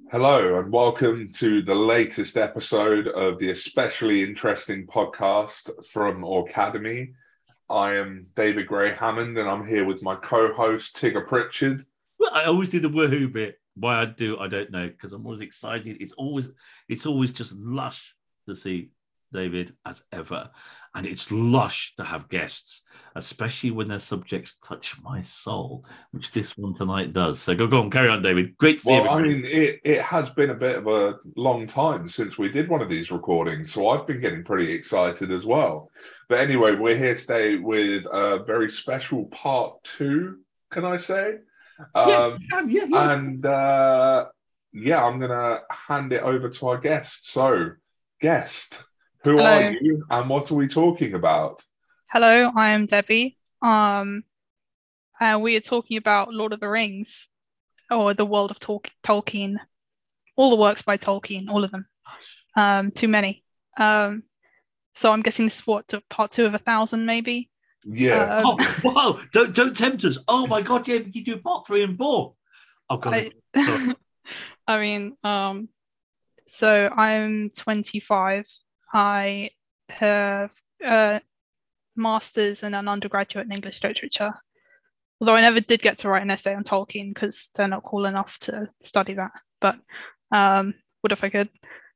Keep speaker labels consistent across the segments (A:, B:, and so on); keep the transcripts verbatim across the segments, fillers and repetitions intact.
A: Hello, and welcome to the latest episode of the especially interesting podcast from Orcademy. I am David Gray Hammond, and I'm here with my co-host Tigger Pritchard.
B: Well, I always do the woohoo bit. Why I do, I don't know, because I'm always excited. It's always, it's always just lush to see David as ever, and it's lush to have guests, especially when their subjects touch my soul, which this one tonight does. So go, go on, carry on, David. Great to see
A: Well,
B: everybody.
A: I mean, it, it has been a bit of a long time since we did one of these recordings, so I've been getting pretty excited as well. But anyway, we're here today with a very special part two, can I say? Um,
B: yeah, yeah, yeah.
A: And uh, yeah, I'm going to hand it over to our guest. So, guest, who
C: Hello.
A: are you and what are we talking about?
C: Hello, I am Debbie. Um, and we are talking about Lord of the Rings, or the world of Tol- Tolkien. All the works by Tolkien, all of them. Um, too many. Um, so I'm guessing this is what, part two of a thousand, maybe?
A: Yeah.
C: Um,
B: Oh, wow. Don't, don't tempt us. Oh, my God, yeah, you do part three and four. I've got
C: I,
B: it.
C: I mean, um, so I'm twenty-five. I have a master's and an undergraduate in English literature. Although I never did get to write an essay on Tolkien because they're not cool enough to study that. But um, would if I could.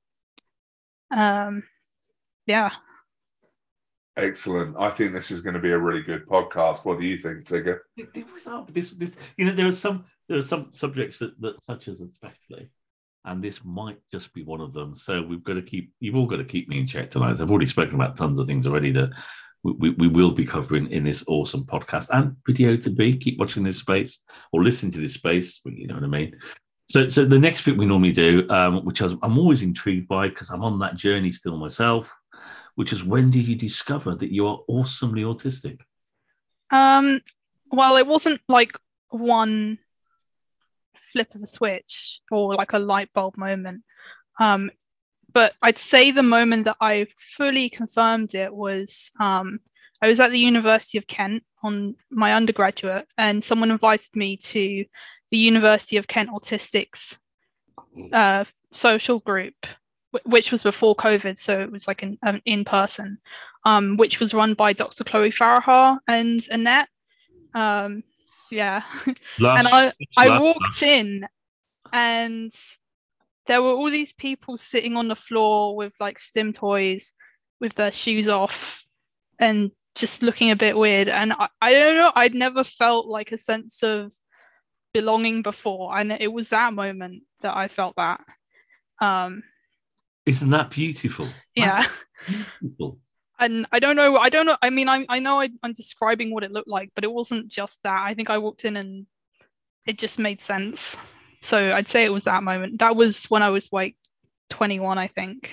C: Um, yeah.
A: Excellent. I think this is going to be a really good podcast. What do you think, Tigger?
B: There was up this, this, you know, there are some there are some subjects that, that touch us especially, and this might just be one of them. So we've got to keep you've all got to keep me in check tonight. I've already spoken about tons of things already that we, we, we will be covering in this awesome podcast and video to be. Keep watching this space or listening to this space. You know what I mean. So, so the next bit we normally do, um, which I was, I'm always intrigued by because I'm on that journey still myself, which is when did you discover that you are awesomely autistic?
C: Um, well, it wasn't like one flip of a switch or like a light bulb moment. Um, but I'd say the moment that I fully confirmed it was um, I was at the University of Kent on my undergraduate, and someone invited me to the University of Kent Autistics uh, social group, which was before COVID, so it was like an, an in-person, um, which was run by Doctor Chloe Farahar and Annette. Um, yeah.
B: Lush,
C: and I, I
B: lush,
C: walked
B: lush.
C: in and there were all these people sitting on the floor with like stim toys with their shoes off and just looking a bit weird. And I, I don't know, I'd never felt like a sense of belonging before. And it was that moment that I felt that. Um,
B: Isn't that beautiful?
C: yeah.
B: That's beautiful.
C: And I don't know, I don't know, I mean, I, I know I, I'm describing what it looked like, but it wasn't just that. I think I walked in and it just made sense. So I'd say it was that moment. That was when I was like twenty-one, I think.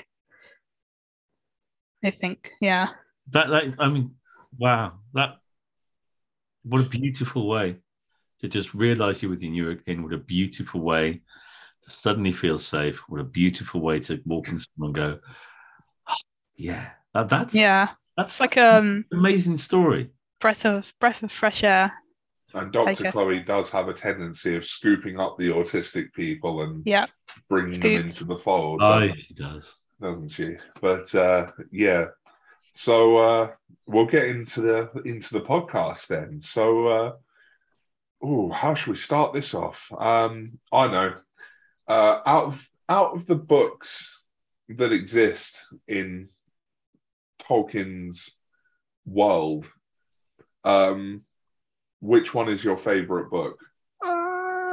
C: I think, yeah.
B: That, that I mean, wow. That what a beautiful way to just realize you're within your skin. What a beautiful way to suddenly feel safe. What a beautiful way to walk in someone and go, oh, yeah. That, that's
C: yeah.
B: That's
C: like um
B: an amazing story.
C: Breath of breath of fresh air.
A: And Doctor Chloe does have a tendency of scooping up the autistic people and
C: yeah.
A: bringing
C: Scoops.
A: them into the fold.
B: Oh, she does.
A: Doesn't she? But uh, yeah. So uh, we'll get into the into the podcast then. So, uh, oh, how should we start this off? Um, I know. Uh, out of out of the books that exist in Tolkien's world, um, which one is your favorite book?
C: Uh,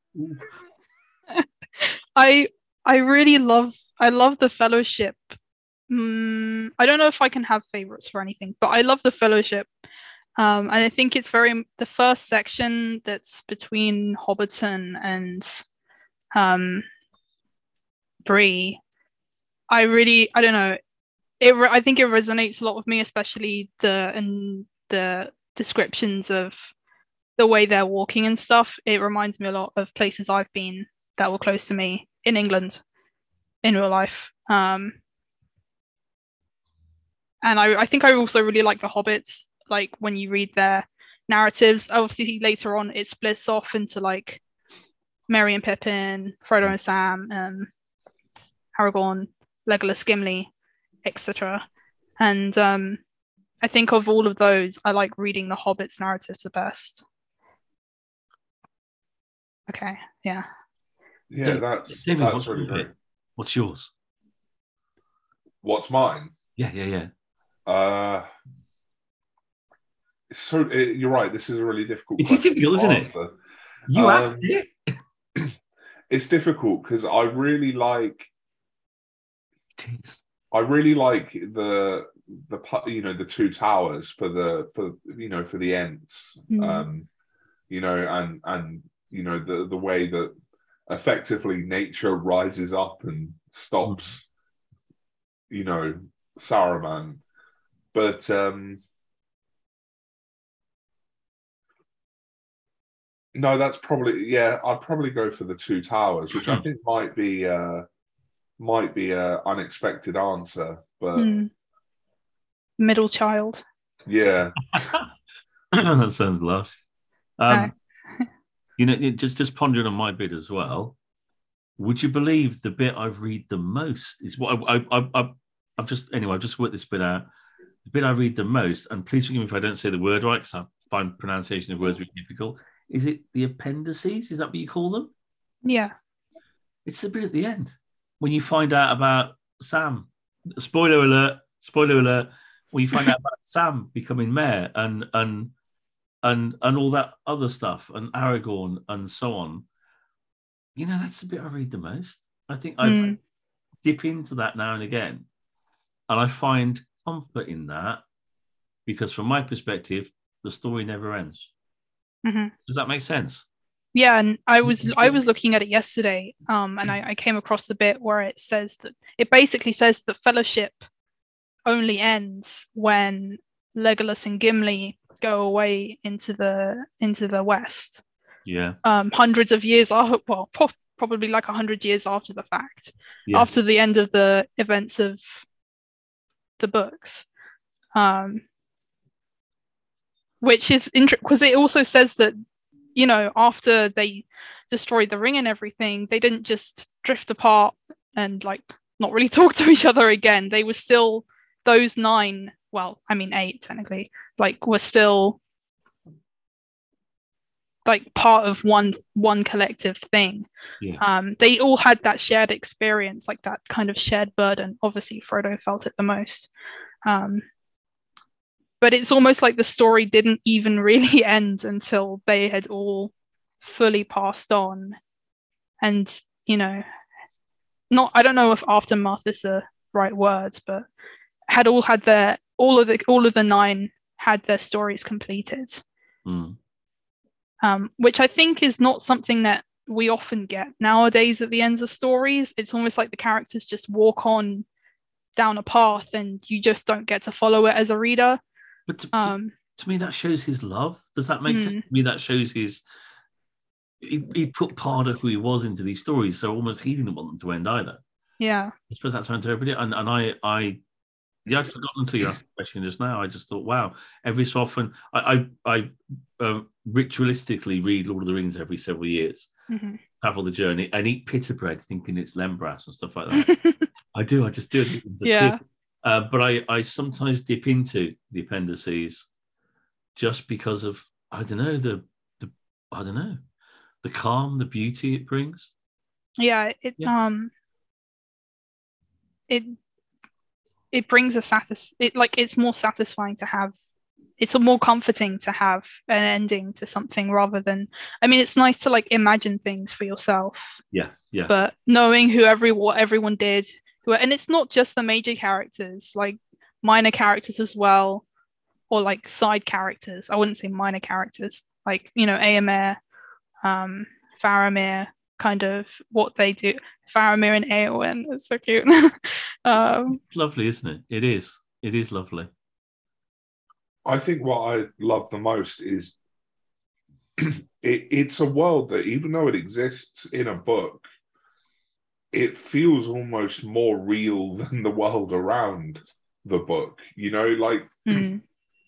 C: I I really love I love the Fellowship. Mm, I don't know if I can have favorites for anything, but I love the Fellowship. Um, and I think it's very the first section that's between Hobbiton and um, Bree. I really I don't know. It I think it resonates a lot with me, especially the and the descriptions of the way they're walking and stuff. It reminds me a lot of places I've been that were close to me in England in real life. Um, and I, I think I also really like the Hobbits. Like when you read their narratives, obviously later on it splits off into like Merry and Pippin, Frodo and Sam, um, Aragorn, Legolas, Gimli, et cetera. And um, I think of all of those, I like reading the Hobbit's narratives the best. Okay, yeah.
A: Yeah, that's
B: David,
A: that's
B: what's
A: really
B: your
A: great.
B: bit? What's yours?
A: What's mine?
B: Yeah, yeah, yeah.
A: Uh, so it, you're right. This is a really difficult.
B: It is
A: question
B: difficult,
A: to
B: isn't it?
A: answer.
B: You
A: Um,
B: asked it.
A: It's difficult because I really like.
B: Jeez.
A: I really like the the pu- you know the two towers for the for you know for the Ents,
C: Mm.
A: um, you know, and and you know the the way that effectively nature rises up and stops, you know, Saruman. But um, no, that's probably yeah. I'd probably go for the two towers, which I think might be uh, might be a unexpected answer, but
C: Mm. Middle child.
A: yeah,
B: That sounds lush. Um,
C: No.
B: you know, it, just just pondering on my bit as well. Would you believe the bit I read the most is what I, I, I, I I've just anyway. I've just worked this bit out. The bit I read the most, and please forgive me if I don't say the word right, because I find pronunciation of words really difficult. Is it the appendices? Is that what you call them?
C: Yeah.
B: It's the bit at the end when you find out about Sam. Spoiler alert! Spoiler alert! When you find out about Sam becoming mayor and and and and all that other stuff and Aragorn and so on. You know, that's the bit I read the most. I think I
C: Mm.
B: dip into that now and again, and I find comfort in that because, from my perspective, the story never ends.
C: Mm-hmm.
B: Does that make sense?
C: Yeah, and I was I was looking at it yesterday, um, and I, I came across the bit where it says that it basically says that Fellowship only ends when Legolas and Gimli go away into the into the West.
B: Yeah.
C: Um, hundreds of years after, well, pro- probably like a hundred years after the fact,
B: Yeah.
C: after the end of the events of the books. Um, which is interesting because it also says that, you know, after they destroyed the ring and everything, they didn't just drift apart and like not really talk to each other again. They were still those nine, well, I mean eight technically, like were still like part of one one collective thing.
B: Yeah.
C: Um, they all had that shared experience, like that kind of shared burden. Obviously, Frodo felt it the most. Um, but it's almost like the story didn't even really end until they had all fully passed on. And, you know, not I don't know if aftermath is the right words, but had all had their all of the all of the nine had their stories completed.
B: Mm.
C: Um, which I think is not something that we often get nowadays at the ends of stories. It's almost like the characters just walk on down a path and you just don't get to follow it as a reader.
B: But to,
C: Um,
B: to, to me, that shows his love. Does that make
C: mm.
B: sense? To me, that shows his. He, he put part of who he was into these stories, so almost he didn't want them to end either.
C: Yeah.
B: I suppose that's how I interpret it. And, and I, I, yeah, I'd forgotten until you asked the question just now. I just thought, wow, every so often, I, I, I uh, ritualistically read Lord of the Rings every several years,
C: mm-hmm.
B: travel the journey, and eat pita bread, thinking it's Lembras and stuff like that. I do. I just do it.
C: Yeah.
B: Uh, but I, I sometimes dip into the appendices just because of I don't know the, the I don't know the calm, the beauty it brings.
C: Yeah. It yeah. um. It it brings a satis. It like it's more satisfying to have. It's a more comforting to have an ending to something rather than. I mean, it's nice to like imagine things for yourself.
B: Yeah. Yeah.
C: But knowing who every what everyone did. And it's not just the major characters, like minor characters as well, or like side characters. I wouldn't say minor characters, like, you know, Éomer, um, Faramir, kind of what they do. Faramir and Éowyn, it's so cute. um,
B: it's lovely, isn't it? It is. It is lovely.
A: I think what I love the most is it, it's a world that, even though it exists in a book, it feels almost more real than the world around the book. You know, like
C: mm.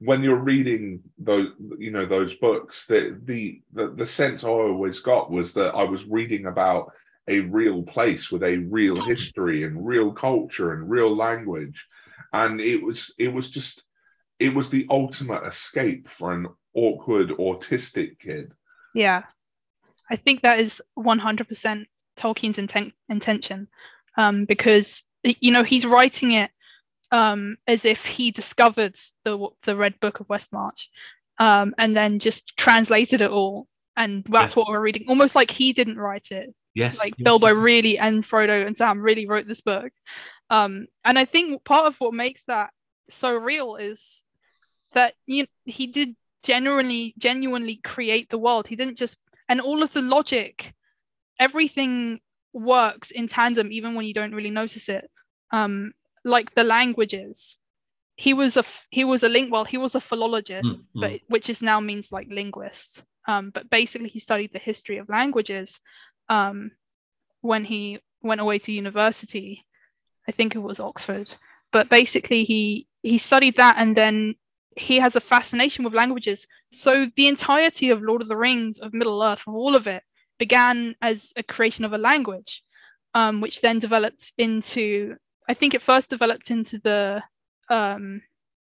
A: when you're reading those, you know, those books, the, the the the sense I always got was that I was reading about a real place with a real history and real culture and real language, and it was it was just it was the ultimate escape for an awkward autistic kid.
C: Yeah, I think that is one hundred percent Tolkien's intent intention, um, because you know he's writing it um, as if he discovered the the Red Book of Westmarch, um, and then just translated it all, and that's yeah. what we're reading. Almost like he didn't write it.
B: Yes,
C: like
B: yes.
C: Bilbo really and Frodo and Sam really wrote this book, um, and I think part of what makes that so real is that you know, he did genuinely genuinely create the world. He didn't just, and all of the logic, everything works in tandem even when you don't really notice it. Um, like the languages, he was a he was a link well he was a philologist, mm, but mm. which is now means like linguist. Um, but basically he studied the history of languages um, when he went away to university. I think it was Oxford, but basically he he studied that, and then he has a fascination with languages. So the entirety of Lord of the Rings, of Middle Earth, of all of it began as a creation of a language, um, which then developed into, I think it first developed into the um,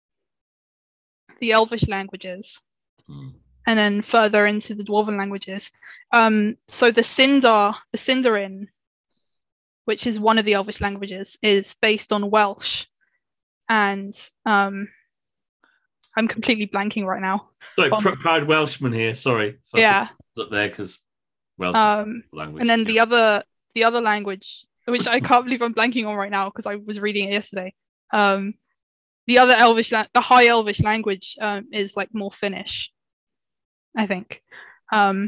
C: the Elvish languages, mm. and then further into the Dwarven languages. Um, so the Sindar, the Sindarin, which is one of the Elvish languages, is based on Welsh, and um, I'm completely blanking right now.
B: Sorry, um, pr- proud Welshman here. Sorry, so
C: yeah,
B: up there because Welsh
C: um,
B: is language.
C: And then
B: yeah.
C: the other, the other language, which I can't believe I'm blanking on right now because I was reading it yesterday. Um, the other Elvish, la- the High Elvish language, um, is like more Finnish, I think. Um,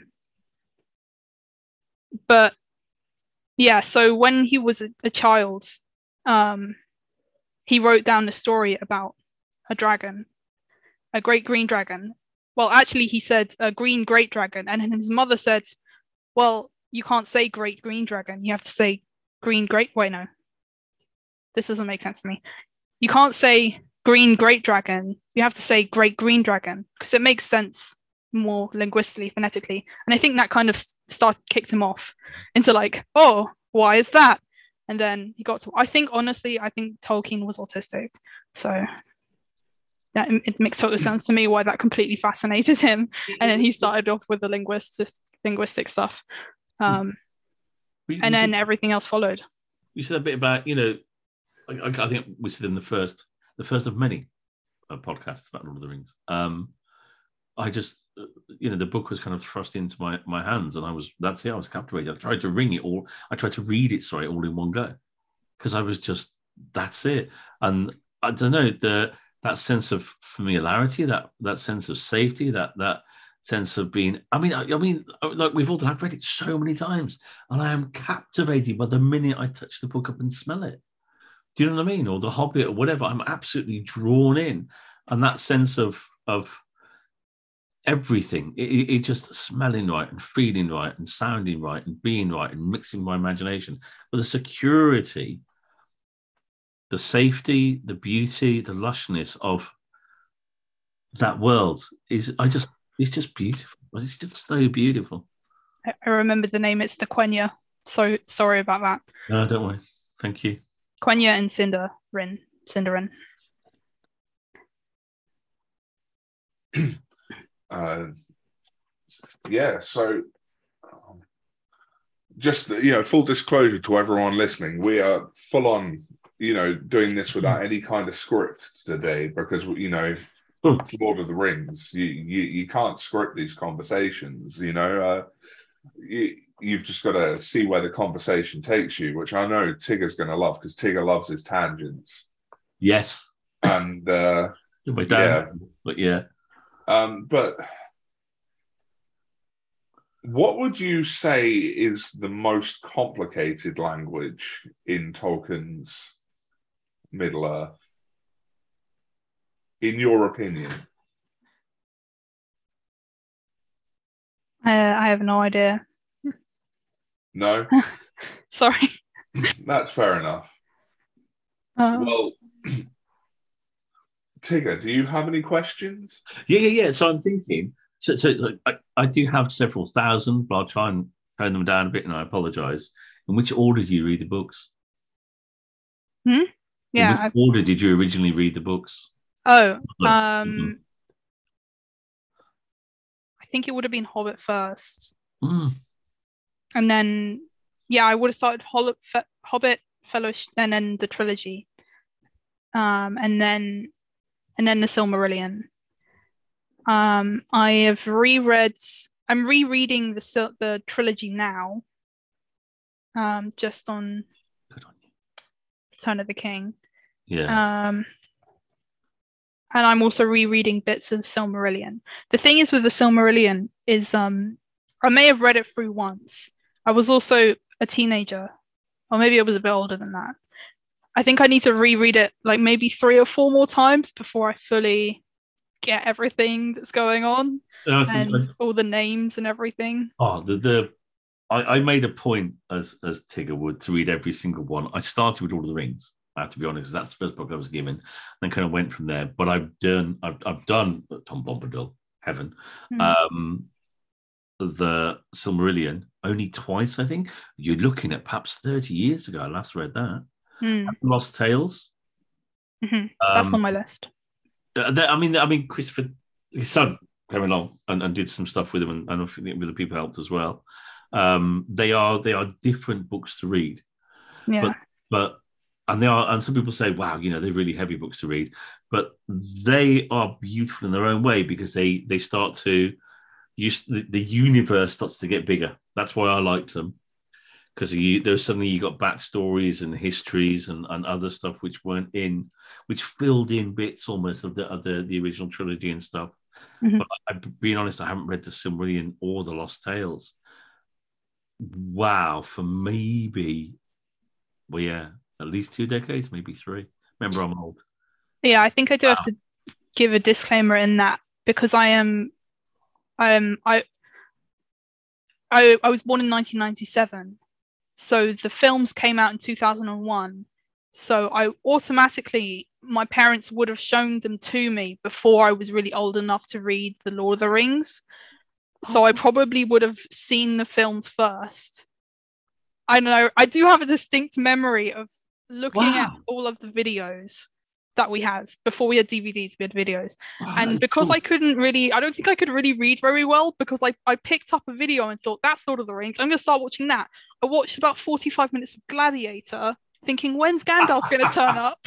C: but yeah, so when he was a, a child, um, he wrote down a story about a dragon, a great green dragon. Well, actually, he said a green great dragon, and then his mother said, "Well, you can't say great green dragon. You have to say green great." Wait, no, this doesn't make sense to me. You can't say green great dragon. You have to say great green dragon because it makes sense more linguistically, phonetically. And I think that kind of started kicked him off into like, oh, why is that? And then he got to. I think honestly, I think Tolkien was autistic, so. Yeah, it makes total sense to me why that completely fascinated him, and then he started off with the linguistic linguistic stuff, um, and said, then everything else followed.
B: You said a bit about, you know, I, I think we said in the first, the first of many uh, podcasts about Lord of the Rings. Um, I just, uh, you know, the book was kind of thrust into my my hands, and I was that's it. I was captivated. I tried to ring it all. I tried to read it, sorry, all in one go, because I was just that's it. And I don't know the. That sense of familiarity, that that sense of safety, that that sense of being. I mean, I, I mean, like we've all done. I've read it so many times, and I am captivated by the minute I touch the book up and smell it. Do you know what I mean? Or The Hobbit, or whatever. I'm absolutely drawn in, and that sense of of everything. It, it just smelling right and feeling right and sounding right and being right and mixing my imagination, but the security. The safety, the beauty, the lushness of that world is, I just, it's just beautiful. It's just so beautiful.
C: I remember the name. It's the Quenya. So sorry about that.
B: No, don't worry. Thank you.
C: Quenya and Sindarin. Sindarin.
A: uh, yeah, so um, just, you know, full disclosure to everyone listening, we are full on, you know, doing this without any kind of script today because, you know, it's Lord of the Rings. You you, you can't script these conversations, you know. Uh, you, you've just got to see where the conversation takes you, which I know Tigger's going to love because Tigger loves his tangents.
B: Yes.
A: And, uh,
B: my dad, yeah. But yeah.
A: Um, but what would you say is the most complicated language in Tolkien's Middle Earth, in your opinion?
C: Uh, I have no idea.
A: No?
C: Sorry.
A: That's fair enough.
C: Uh,
A: well, Tigger, do you have any questions?
B: Yeah, yeah, yeah. So I'm thinking. So, so like, I, I do have several thousand, but I'll try and tone them down a bit, and I apologise. In which order do you read the books?
C: Hmm?
B: In
C: Yeah.
B: which
C: I-
B: order did you originally read the books?
C: oh,
B: Mhm.
C: um, I think it would have been Hobbit first,
B: Mm.
C: and then yeah, I would have started Hol- Fe- Hobbit, Fellowship, and then the trilogy, um, and then and then the Silmarillion. Um, I have reread. I'm rereading the Sil- the trilogy now. Um, just on
B: Good on you.
C: Return of the King.
B: Yeah.
C: Um, and I'm also rereading bits of the Silmarillion. The thing is with the Silmarillion is um, I may have read it through once. I was also a teenager, or maybe I was a bit older than that. I think I need to reread it like maybe three or four more times before I fully get everything that's going on
B: No, it's-
C: and all the names and everything.
B: oh, the the I, I made a point as as Tigger would to read every single one. I started with Lord of the Rings. I have to be honest, that's the first book I was given, then kind of went from there. But I've done I've I've done Tom Bombadil, Heaven,
C: Hmm.
B: um, the Silmarillion only twice. I think you're looking at perhaps thirty years ago. I last read that.
C: Hmm.
B: Lost Tales.
C: Mhm. That's
B: Um,
C: on my list.
B: uh, they- I mean, I mean, Christopher, his son, came along and, and did some stuff with him, and, and I think with the people helped as well. Um, they are they are different books to read,
C: Yeah.
B: but but and they are, and some people say, wow, you know, they're really heavy books to read, but they are beautiful in their own way because they they start to use the, the universe starts to get bigger. That's why I liked them. Because there's suddenly you got backstories and histories and, and other stuff which weren't in, which filled in bits almost of the of the, the original trilogy and stuff.
C: Mhm.
B: But I, being honest, I haven't read the Silmarillion or the Lost Tales. Wow, for maybe, well, yeah, at least two decades, maybe three. Remember, I'm old.
C: Yeah, I think I do have
B: Wow.
C: to give a disclaimer in that because I am um I I I was born in nineteen ninety-seven. So the films came out in two thousand one. So I automatically my parents would have shown them to me before I was really old enough to read The Lord of the Rings. So I probably would have seen the films first. I don't know. I do have a distinct memory of looking
B: Wow.
C: at all of the videos that we had before we had D V Ds, we had videos.
B: Wow,
C: And
B: that's
C: because
B: cool.
C: I couldn't really, I don't think I could really read very well because I, I picked up a video and thought, that's Lord of the Rings. I'm going to start watching that. I watched about forty-five minutes of Gladiator thinking, when's Gandalf going to turn up?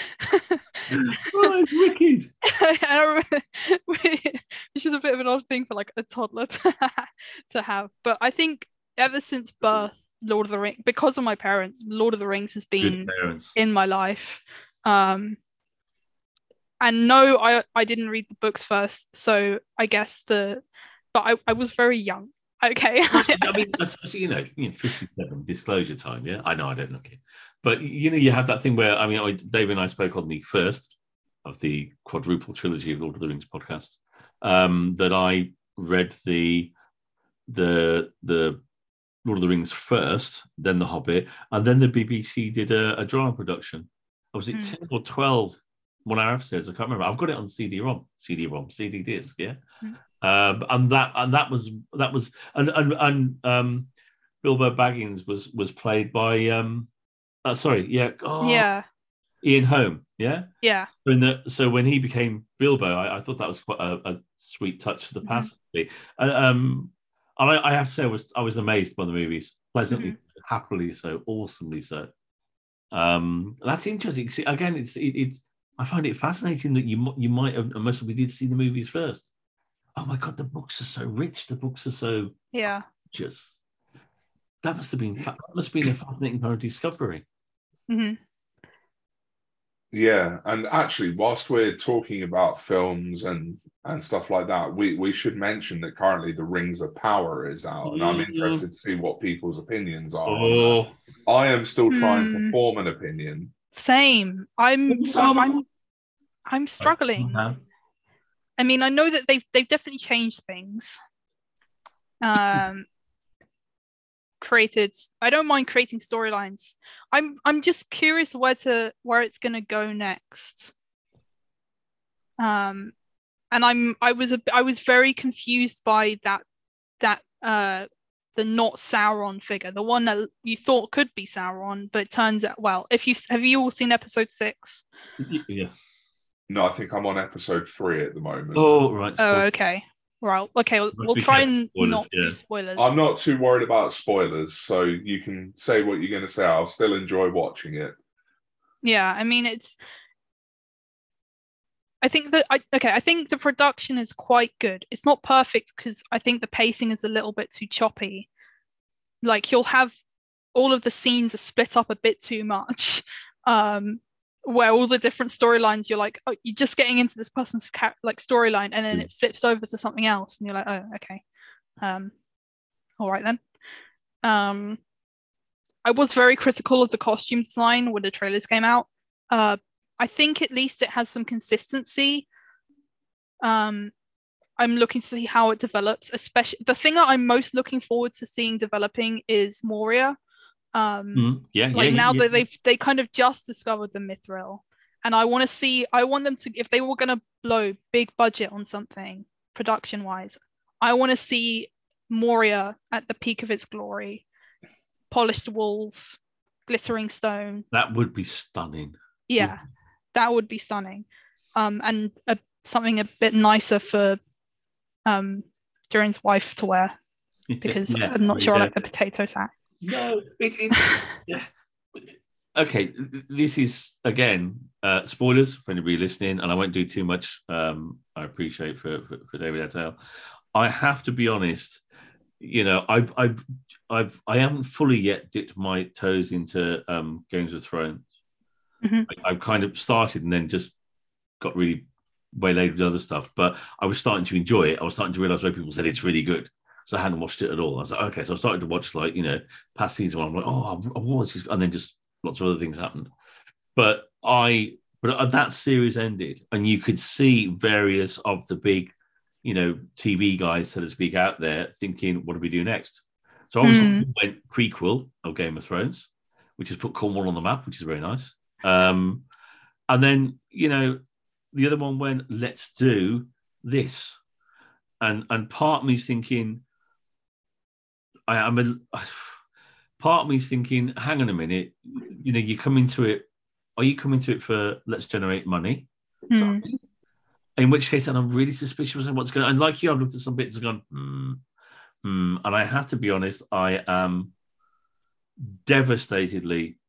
B: Oh, it's wicked.
C: And I remember, which is a bit of an odd thing for like a toddler to, to have. But I think ever since birth, Lord of the Rings, because of my parents, Lord of the Rings has
B: Good
C: been
B: parents.
C: in my life. Um, and no, I I didn't read the books first, so I guess the, but I, I was very young. Okay.
B: I mean, that's, you know, you know, fifty-seven disclosure time. Yeah, I know I don't look it, but you know, you have that thing where I mean, I, David and I spoke on the first of the quadruple trilogy of Lord of the Rings podcast. Um, that I read the the the Lord of the Rings first, then The Hobbit, and then the B B C did a, a drama production. Or was it
C: Hmm.
B: ten or twelve one hour episodes? I can't remember. I've got it on C D-ROM, C D-ROM, C D disc. Yeah.
C: Hmm.
B: Um, and that and that was that was and and, and um, Bilbo Baggins was was played by um, uh, sorry, yeah, oh,
C: Yeah.
B: Ian Holm, yeah.
C: Yeah.
B: So in the so when he became Bilbo, I, I thought that was quite a, a sweet touch to the
C: Mhm.
B: past. Uh, um, and I, I have to say, I was I was amazed by the movies, pleasantly,
C: Mhm.
B: happily so, awesomely so. Um, that's interesting. See, again, it's it, it's I find it fascinating that you you might have most of we did see the movies first. Oh my god, the books are so rich. The books are so
C: Yeah.
B: just. That must have been that must have been a fascinating kind of discovery.
C: Hmm.
A: Yeah, and actually, whilst we're talking about films and and stuff like that, we we should mention that currently The Rings of Power is out, and I'm
B: Mm.
A: interested to see what people's opinions are on
B: Oh,
A: that. I am still trying to
C: Hmm.
A: form an opinion.
C: Same. I'm I'm I'm, I'm struggling.
B: Uh-huh.
C: I mean, I know that they've they've definitely changed things. Um, created. I don't mind creating storylines. I'm I'm just curious where to where it's gonna go next. Um, and I'm I was a, I was very confused by that that uh the not Sauron figure, the one that you thought could be Sauron, but it turns out, well, if you have you all seen episode six?
B: Yeah.
A: No, I think I'm on episode three at the moment.
B: Oh, right.
C: Oh, okay. Well, okay, we'll, we'll try and spoilers, not yeah. do spoilers.
A: I'm not too worried about spoilers, so you can say what you're going to say. I'll still enjoy watching it.
C: Yeah, I mean, it's. I think that I okay. I think the production is quite good. It's not perfect because I think the pacing is a little bit too choppy. Like you'll have all of the scenes are split up a bit too much. Um, where all the different storylines, you're like, oh, you're just getting into this person's ca- like storyline, and then it flips over to something else, and you're like, oh, okay, um, all right then. Um, I was very critical of the costume design when the trailers came out. Uh, I think at least it has some consistency. Um, I'm looking to see how it develops. Especially the thing that I'm most looking forward to seeing developing is Moria. Um,
B: mm, yeah,
C: like
B: yeah,
C: now
B: yeah.
C: that they've they kind of just discovered the Mithril, and I want to see. I want them to, if they were going to blow big budget on something production wise, I want to see Moria at the peak of its glory, polished walls, glittering stone.
B: That would be stunning.
C: Yeah, would... that would be stunning. Um, and a, something a bit nicer for um Durin's wife to wear, because yeah, I'm not sure I like the potato sack.
B: No, it, it's yeah. Okay, this is again uh, spoilers for anybody listening, and I won't do too much. Um, I appreciate for, for for David Attell. I have to be honest. You know, I've I've I've I haven't fully yet dipped my toes into um, Games of Thrones.
C: Mm-hmm.
B: I, I've kind of started and then just got really waylaid with other stuff. But I was starting to enjoy it. I was starting to realize where people said it's really good. So I hadn't watched it at all. I was like, okay. So I started to watch, like, you know, past season one. I'm like, oh, I watched this. And then just lots of other things happened. But I, but that series ended, and you could see various of the big, you know, T V guys, so to speak, out there thinking, what do we do next? So obviously mm. we went prequel of Game of Thrones, which has put Cornwall on the map, which is very nice. Um, and then, you know, the other one went, let's do this. And and part of me's thinking, I am a part of me's thinking, hang on a minute, you know, you come into it, are you coming to it for let's generate money?
C: Mm.
B: In which case, and I'm really suspicious of what's going on. And like you, I've looked at some bits and gone, hmm, hmm. And I have to be honest, I am devastatedly,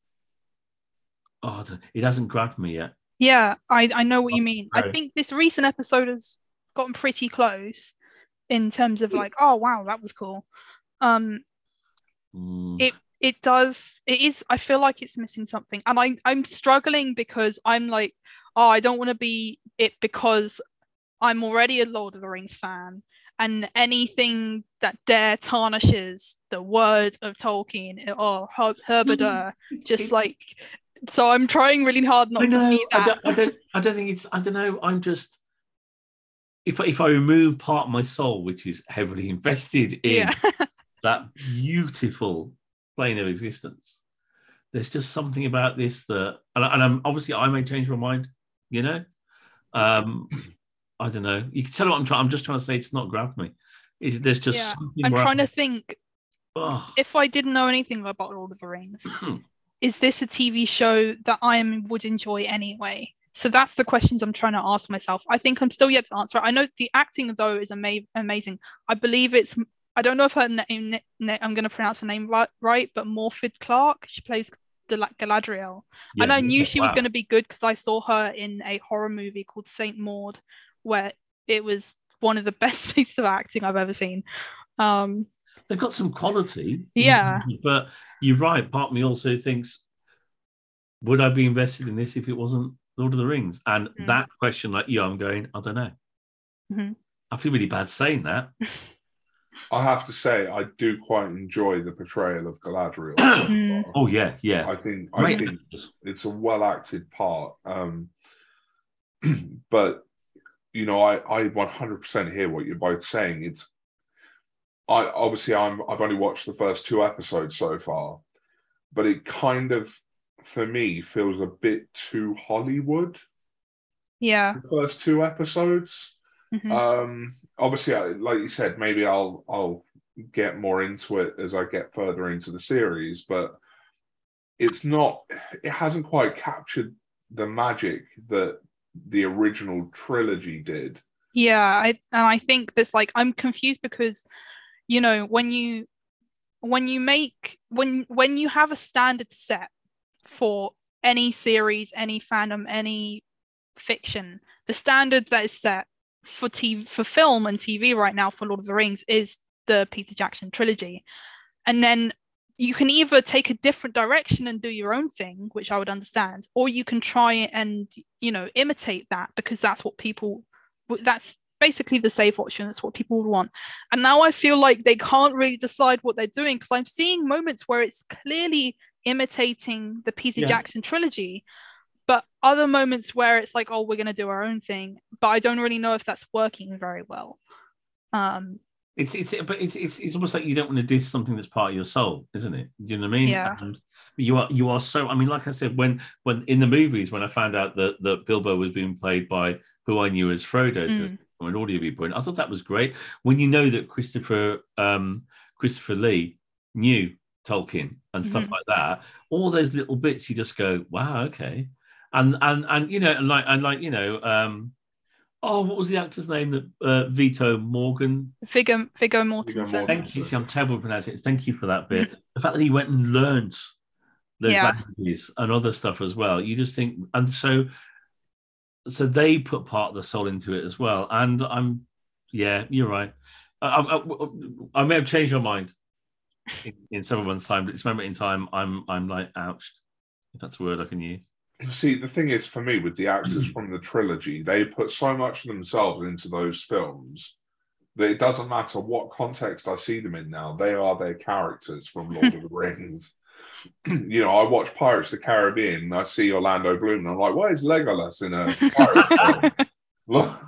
B: oh, it hasn't grabbed me yet.
C: Yeah, I, I know what you mean. I think this recent episode has gotten pretty close in terms of like, oh, wow, that was cool. Um,
B: mm.
C: It it does, it is, I feel like it's missing something. And I, I'm struggling because I'm like, oh, I don't want to be it because I'm already a Lord of the Rings fan. And anything that dare tarnishes the word of Tolkien or Her- Herbert, just like, so I'm trying really hard not
B: I know,
C: to be that.
B: I don't, I don't, I don't think it's, I don't know, I'm just, if, if I remove part of my soul, which is heavily invested in
C: yeah.
B: that beautiful plane of existence, there's just something about this that, and, and I'm obviously I may change my mind, you know. Um, I don't know. You can tell what I'm trying. I'm just trying to say it's not grabbed me. Is there's just
C: yeah.
B: something
C: I'm trying
B: I'm,
C: to think.
B: Oh.
C: If I didn't know anything about Lord of the Rings, is this a T V show that I would enjoy anyway? So that's the questions I'm trying to ask myself. I think I'm still yet to answer. I know the acting though is ama- amazing. I believe it's. I don't know if her name. I'm going to pronounce her name right, right but Morfydd Clark. She plays Galadriel.
B: Yeah,
C: and I knew
B: yeah,
C: she
B: wow.
C: was going to be good because I saw her in a horror movie called Saint Maud, where it was one of the best pieces of acting I've ever seen. Um,
B: They've got some quality.
C: Yeah.
B: But you're right. Part of me also thinks, would I be invested in this if it wasn't Lord of the Rings? And mm. that question, like you, I'm going, I don't know.
C: Mm-hmm.
B: I feel really bad saying that.
A: I have to say, I do quite enjoy the portrayal of Galadriel. So
B: oh yeah, yeah.
A: I think I
B: Great.
A: think it's a well acted part. Um, but you know, I I one hundred percent hear what you're both saying. It's I obviously I'm I've only watched the first two episodes so far, but it kind of for me feels a bit too Hollywood.
C: Yeah.
A: the first two episodes.
C: Mhm.
A: Um, obviously, I- like you said, maybe I'll I'll get more into it as I get further into the series, but it's not. It hasn't quite captured the magic that the original trilogy did.
C: Yeah, I and I think this like I'm confused because you know when you when you make when when you have a standard set for any series, any fandom, any fiction, the standard that is set for T V for film and T V right now for Lord of the Rings is the Peter Jackson trilogy. And then you can either take a different direction and do your own thing, which I would understand, or you can try and, you know, imitate that because that's what people that's basically the safe option. That's what people would want. And now I feel like they can't really decide what they're doing because I'm seeing moments where it's clearly imitating the Peter
B: Yeah.
C: Jackson trilogy, but other moments where it's like, oh, we're going to do our own thing. But I don't really know if that's working very well. Um,
B: It's it's but it's it's it's almost like you don't want to diss something that's part of your soul, isn't it? Do you know what I mean?
C: Yeah.
B: And you are you are so. I mean, like I said, when when in the movies, when I found out that that Bilbo was being played by who I knew as Frodo, so
C: Mm.
B: from an audio viewpoint, I thought that was great. When you know that Christopher um, Christopher Lee knew Tolkien and stuff
C: Mhm.
B: like that, all those little bits, you just go, wow, okay, and and and you know, and like and like you know. Um, Oh, what was the actor's name that uh, Vito Morgan?
C: Viggo Viggo
A: Viggo
C: Mortensen.
B: Thank you.
A: Mortensen.
B: See, I'm terrible at pronouncing it. Thank you for that bit. The fact that he went and learned those
C: Yeah.
B: languages and other stuff as well. You just think, and so, so they put part of the soul into it as well. And I'm, yeah, you're right. I, I, I may have changed my mind in, in several months' time, but at this moment in time, I'm, I'm like, ouched. If that's a word I can use.
A: See, the thing is, for me, with the actors from the trilogy, they put so much of themselves into those films that it doesn't matter what context I see them in now. They are their characters from Lord of the Rings. You know, I watch Pirates of the Caribbean and I see Orlando Bloom and I'm like, why is Legolas in a pirate film? Look.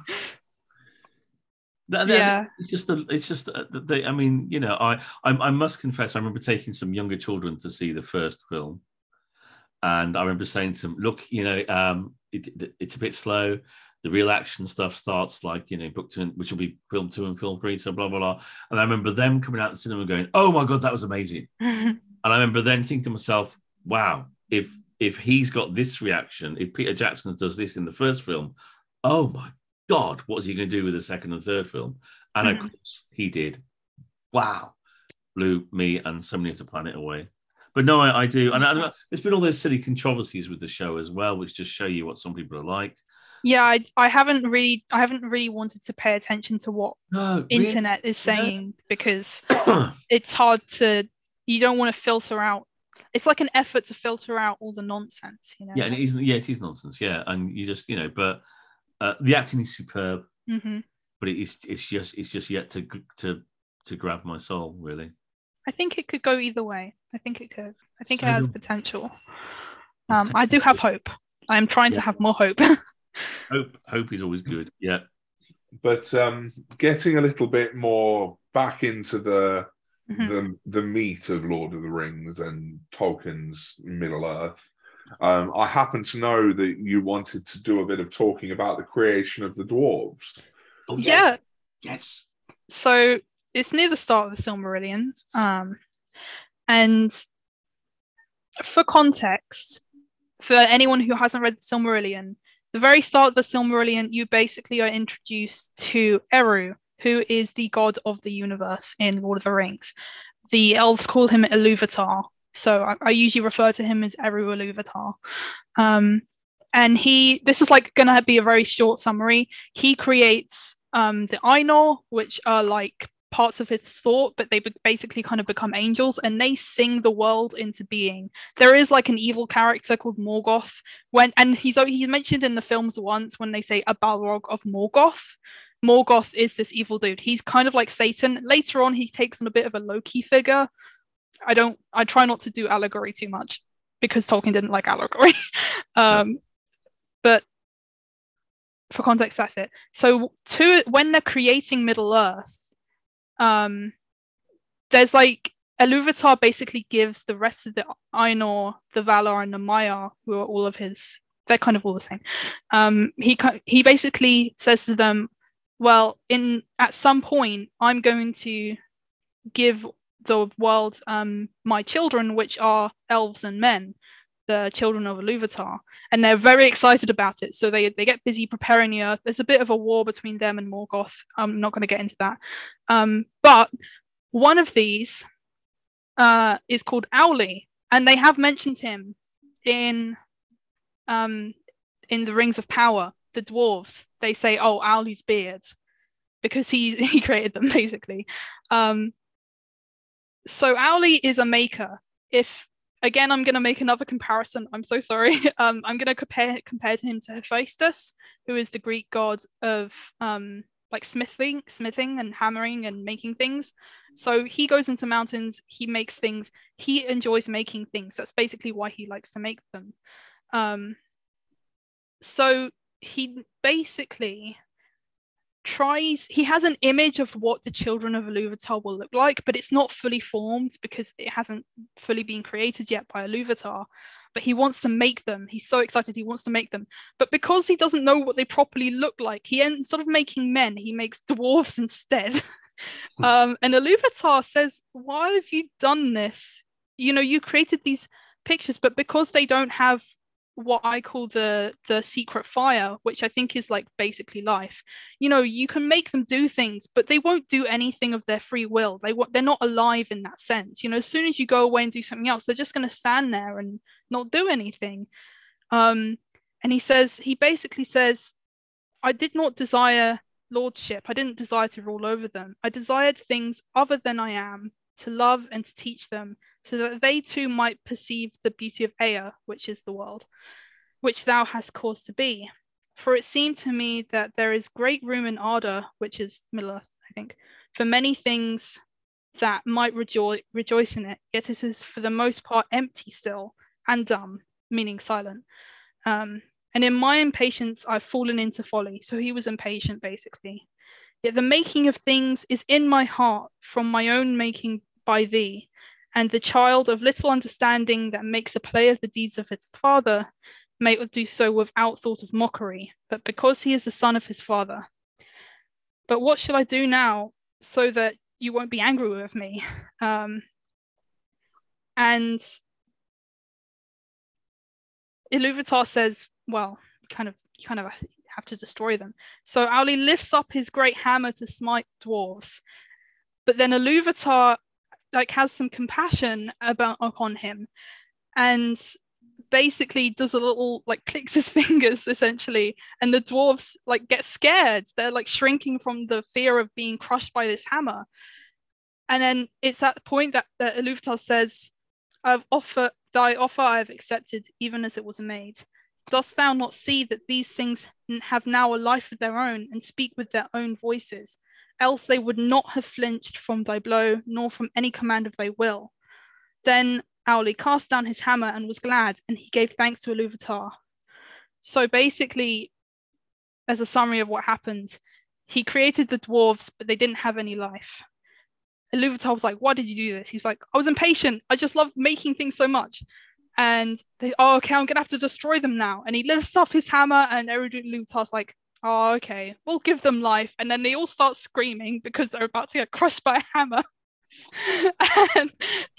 C: Yeah.
B: It's just, a, it's just, a, they, I mean, you know, I, I, I must confess, I remember taking some younger children to see the first film. And I remember saying to them, look, you know, um, it, it, it's a bit slow. The real action stuff starts like, you know, book two, and, which will be film two and film three, so blah, blah, blah. And I remember them coming out of the cinema going, oh my God, that was amazing. And I remember then thinking to myself, wow, if if he's got this reaction, if Peter Jackson does this in the first film, oh my God, what is he going to do with the second and third film? And
C: Mhm.
B: of course he did. Wow. Blew me and so many of the planet away. But no, I, I do. And I, there's been all those silly controversies with the show as well, which just show you what some people are like.
C: Yeah, I, I haven't really I haven't really wanted to pay attention to what
B: No,
C: internet
B: really?
C: is saying because it's hard to you don't want to filter out. It's like an effort to filter out all the nonsense, you know.
B: Yeah, and it is. Yeah, it is nonsense. Yeah, and you just, you know, but uh, the acting is superb,
C: Mhm.
B: but it is. It's just. It's just yet to to to grab my soul, really.
C: I think it could go either way. I think it could. I think
B: So
C: it has
B: do-
C: potential. Um, I do have hope. I am trying to
B: Yeah.
C: have more hope.
B: Hope. Hope is always good. Yeah.
A: But um, getting a little bit more back into the
C: Mhm.
A: the the meat of Lord of the Rings and Tolkien's Middle Earth. Um, I happen to know that you wanted to do a bit of talking about the creation of the dwarves.
B: Oh
C: Yeah.
B: Yes.
C: So it's near the start of the Silmarillion. Um, and for context, for anyone who hasn't read the Silmarillion, the very start of the Silmarillion, you basically are introduced to Eru, who is the god of the universe in Lord of the Rings. The elves call him Iluvatar, so I, I usually refer to him as Eru Iluvatar. Um, and he, this is like going to be a very short summary. He creates um, the Ainur, which are like parts of his thought, but they be- basically kind of become angels, and they sing the world into being. There is like an evil character called Morgoth, when and he's he's mentioned in the films once when they say a Balrog of Morgoth. Morgoth is this evil dude. He's kind of like Satan. Later on, he takes on a bit of a Loki figure. I don't. I try not to do allegory too much because Tolkien didn't like allegory. um, but for context, that's it. So, to when they're creating Middle Earth, um, there's like Iluvatar basically gives the rest of the Ainur, the Valar, and the Maiar, who are all of his they're kind of all the same. Um, he he basically says to them, well, in at some point, I'm going to give the world um, my children, which are elves and men, the children of Iluvatar, and they're very excited about it. So they, they get busy preparing the earth. There's a bit of a war between them and Morgoth. I'm not going to get into that. Um, but one of these uh, is called Owly, and they have mentioned him in um, in the Rings of Power, the dwarves. They say, oh, Owly's beard, because he, he created them, basically. Um, so Owly is a maker. If Again, I'm going to make another comparison. I'm so sorry. Um, I'm going to compare compare to him to Hephaestus, who is the Greek god of um, like smithing, smithing and hammering and making things. So he goes into mountains. He makes things. He enjoys making things. That's basically why he likes to make them. Um, so he basically tries he has an image of what the children of Iluvatar will look like, but it's not fully formed because it hasn't fully been created yet by Iluvatar. But he wants to make them. He's so excited he wants to make them. But because he doesn't know what they properly look like, he ends, instead of making men, he makes dwarves instead. um, and Iluvatar says, why have you done this? You know, you created these pictures, but because they don't have what I call the the secret fire, which I think is like basically life. You know, you can make them do things, but they won't do anything of their free will. They want they're not alive in that sense. You know, as soon as you go away and do something else, they're just going to stand there and not do anything. Um, and he says he basically says, I did not desire lordship. I didn't desire to rule over them. I desired things other than I am, to love and to teach them, so that they too might perceive the beauty of Ea, which is the world, which thou hast caused to be. For it seemed to me that there is great room in Arda, which is Middle-earth, I think, for many things that might rejo- rejoice in it, yet it is for the most part empty still, and dumb, meaning silent. Um, and in my impatience I've fallen into folly. So he was impatient, basically. Yet the making of things is in my heart, from my own making by thee, and the child of little understanding that makes a play of the deeds of its father may do so without thought of mockery, but because he is the son of his father. But what shall I do now so that you won't be angry with me? Um, and Iluvatar says, well, you kind of you kind of have to destroy them. So Owly lifts up his great hammer to smite dwarves, but then Iluvatar like has some compassion about upon him, and basically does a little like clicks his fingers essentially, and the dwarves like get scared. They're like shrinking from the fear of being crushed by this hammer. And then it's at the point that, that Iluvatar says, I've offered thy offer I have accepted, even as it was made. Dost thou not see that these things have now a life of their own and speak with their own voices? Else they would not have flinched from thy blow, nor from any command of thy will. Then Owly cast down his hammer and was glad, and he gave thanks to Iluvatar. So basically, as a summary of what happened, he created the dwarves, but they didn't have any life. Iluvatar was like, why did you do this? He was like, I was impatient. I just love making things so much. And they, oh, okay, I'm going to have to destroy them now. And he lifts up his hammer, and Iluvatar's like, oh, okay, we'll give them life. And then they all start screaming because they're about to get crushed by a hammer. and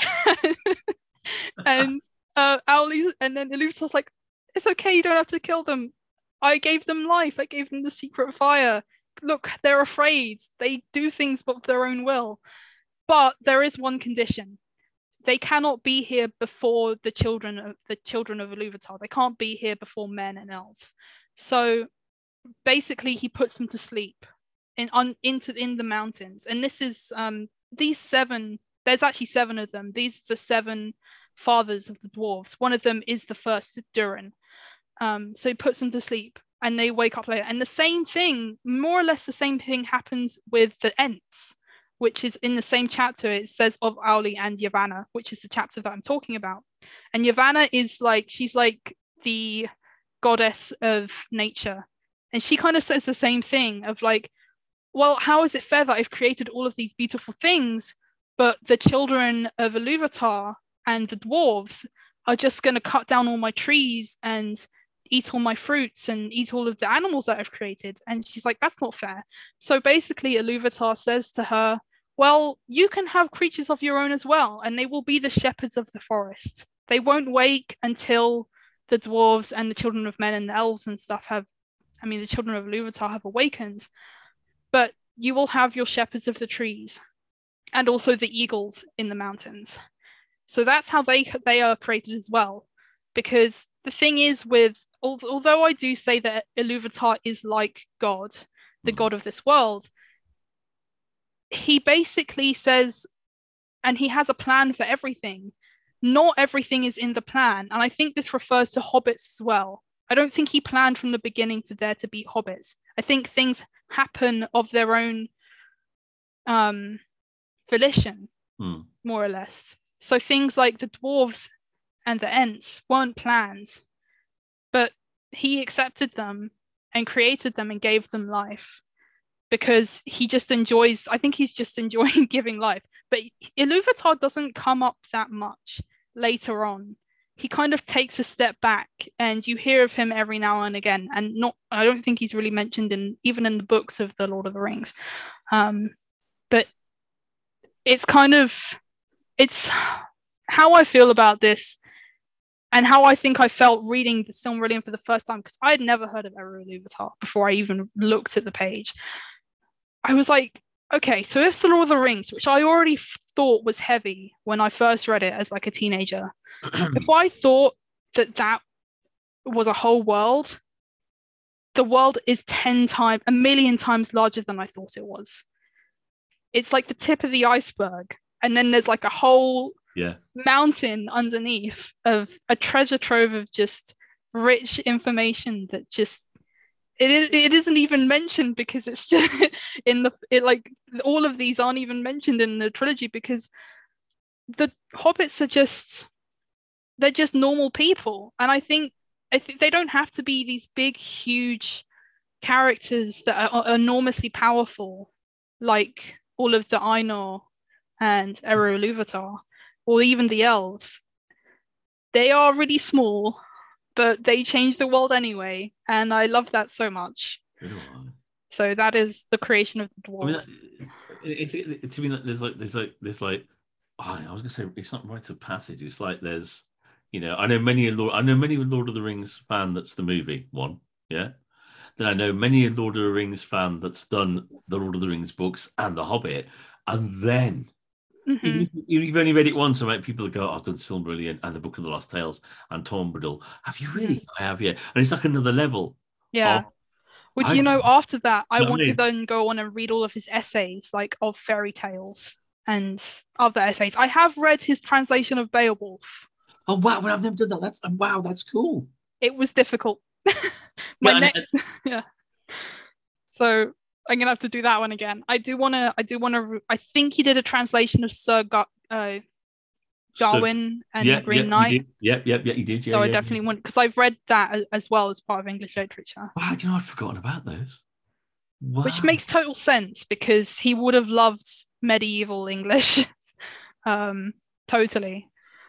C: and uh, Owly, and then Iluvatar's like, it's okay, you don't have to kill them. I gave them life. I gave them the secret fire. Look, they're afraid. They do things but of their own will. But there is one condition. They cannot be here before the children of the children of Iluvatar. They can't be here before men and elves. So basically, he puts them to sleep in on into in the mountains. And this is um these seven. There's actually seven of them. These are the seven fathers of the dwarves. One of them is the first Durin. Um, so he puts them to sleep, and they wake up later. And the same thing, more or less the same thing, happens with the Ents, which is in the same chapter. It says of Owly and Yavanna, which is the chapter that I'm talking about. And Yavanna is like, she's like the goddess of nature. And she kind of says the same thing of like, well, how is it fair that I've created all of these beautiful things, but the children of Iluvatar and the dwarves are just going to cut down all my trees and eat all my fruits and eat all of the animals that I've created. And she's like, that's not fair. So basically, Iluvatar says to her, well, you can have creatures of your own as well, and they will be the shepherds of the forest. They won't wake until the dwarves and the children of men and the elves and stuff have, I mean, the children of Iluvatar have awakened. But you will have your shepherds of the trees and also the eagles in the mountains. So that's how they they are created as well. Because the thing is with, although I do say that Iluvatar is like God, the god of this world, he basically says, and he has a plan for everything. Not everything is in the plan. And I think this refers to hobbits as well. I don't think he planned from the beginning for there to be hobbits. I think things happen of their own um, volition,
B: mm.
C: more or less. So things like the dwarves and the Ents weren't planned, but he accepted them and created them and gave them life because he just enjoys, I think he's just enjoying giving life. But Iluvatar doesn't come up that much later on. He kind of takes a step back and you hear of him every now and again. And not, I don't think he's really mentioned in even in the books of the Lord of the Rings. Um, but it's kind of, it's how I feel about this and how I think I felt reading the Silmarillion for the first time, because I had never heard of Eru Iluvatar before I even looked at the page. I was like, okay, so if the Lord of the Rings, which I already thought was heavy when I first read it as like a teenager, if I thought that that was a whole world, the world is ten times, a million times larger than I thought it was. It's like the tip of the iceberg. And then there's like a whole
B: yeah.
C: mountain underneath of a treasure trove of just rich information that just, it is, it isn't even mentioned because it's just in the, it like, all of these aren't even mentioned in the trilogy because the hobbits are just, they're just normal people. And I think, I think they don't have to be these big, huge characters that are enormously powerful, like all of the Ainur and Eru Iluvatar, or even the elves. They are really small, but they change the world anyway, and I love that so much. So that is the creation of the dwarves.
B: I mean, it's it, it, to me there's like there's like there's like oh, I was gonna say it's not rite of passage. It's like there's you know I know many a Lord I know many a Lord of the Rings fan that's the movie one, yeah. Then I know many a Lord of the Rings fan that's done the Lord of the Rings books and the Hobbit, and then.
C: Mm-hmm.
B: You've only read it once, so like people go, oh, I've done Silmarillion and the Book of the Lost Tales and Tom Bombadil. Have you really? Mm-hmm. I have, yeah. And it's like another level.
C: Yeah. Of, Would I, you know, after that, I want to then go on and read all of his essays, like of fairy tales and other essays. I have read his translation of Beowulf.
B: Oh, wow. Well, I've never done that. That's, wow, that's cool.
C: It was difficult. My
B: yeah,
C: next, yeah. So... I'm gonna have to do that one again. I do want to. I do want to. I think he did a translation of Sir Ga- uh, Gawain so, and
B: yeah,
C: the Green
B: yeah,
C: Knight.
B: Yeah, yeah, yeah, you did. Yeah,
C: so
B: yeah,
C: I definitely
B: yeah.
C: want because I've read that as, as well as part of English literature.
B: Wow, do you know I've forgotten about those? Wow.
C: Which makes total sense because he would have loved medieval English. um, totally.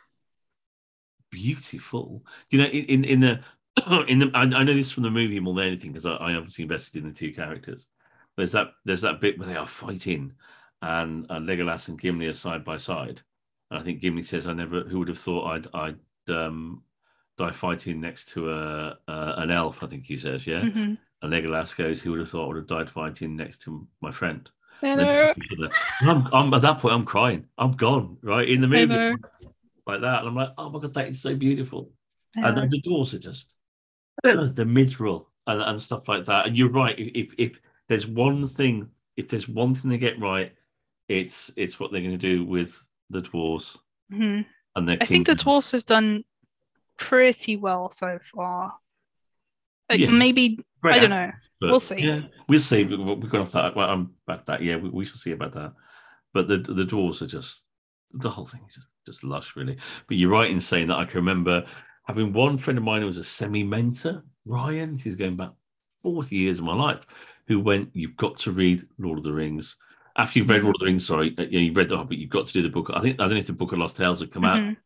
B: Beautiful. You know, in in, in the in the I, I know this from the movie more than anything because I, I obviously invested in the two characters. There's that there's that bit where they are fighting, and, and Legolas and Gimli are side by side. And I think Gimli says, "I never. Who would have thought I'd I'd um, die fighting next to a, a an elf?" I think he says, "Yeah."
C: Mm-hmm.
B: And Legolas goes, "Who would have thought I would have died fighting next to my friend?"
C: I
B: I'm, I'm at that point. I'm crying. I'm gone. Right in the movie, like that, and I'm like, "Oh my god, that is so beautiful." And then the dwarves are just the mithril and, and stuff like that. And you're right. If if There's one thing. If there's one thing they get right, it's it's what they're going to do with the dwarves
C: mm-hmm.
B: and their.
C: I think the dwarves have done pretty well so far. Like yeah. Maybe Great I don't know. But, we'll see.
B: Yeah, we'll see. We've got off that. Well, I'm about that. Yeah, we, we shall see about that. But the the dwarves are just the whole thing is just, just lush, really. But you're right in saying that. I can remember having one friend of mine who was a semi-mentor, Ryan. This is going back forty years of my life. Who went, you've got to read Lord of the Rings. After you've read Lord of the Rings, sorry, you know, you've read the Hobbit, you've got to do the book. I think, I don't know if the Book of Lost Tales had come
C: mm-hmm.